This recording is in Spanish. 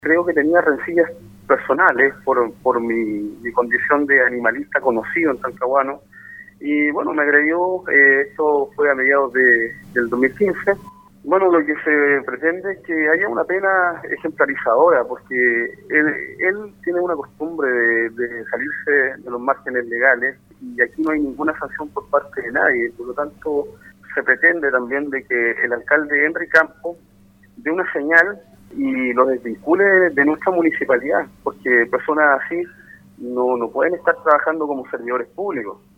Creo que tenía rencillas personales por mi condición de animalista conocido en Talcahuano. Y bueno, me agredió, esto fue a mediados del 2015. Bueno, lo que se pretende es que haya una pena ejemplarizadora, porque él tiene una costumbre de salirse de los márgenes legales y aquí no hay ninguna sanción por parte de nadie. Por lo tanto, se pretende también de que el alcalde Henry Campos dé una señal y los desvincule de nuestra municipalidad, porque personas así no pueden estar trabajando como servidores públicos.